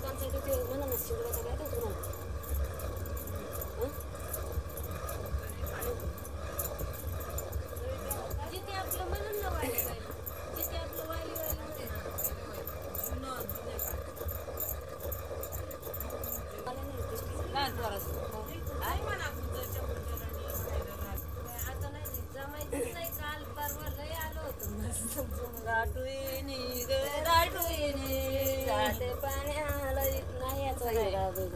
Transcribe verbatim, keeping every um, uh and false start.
माणसं येते ते म्हणा ना शिवराचा काय तर म्हणा जिथे आपलं म्हणून ना वाली वाली जिथे आपलं वाली वाली आता नाही जमायचं नाही काल परवा लय आलो होतो राटुईनी ग राटुईनी पाण्याला नाही याचा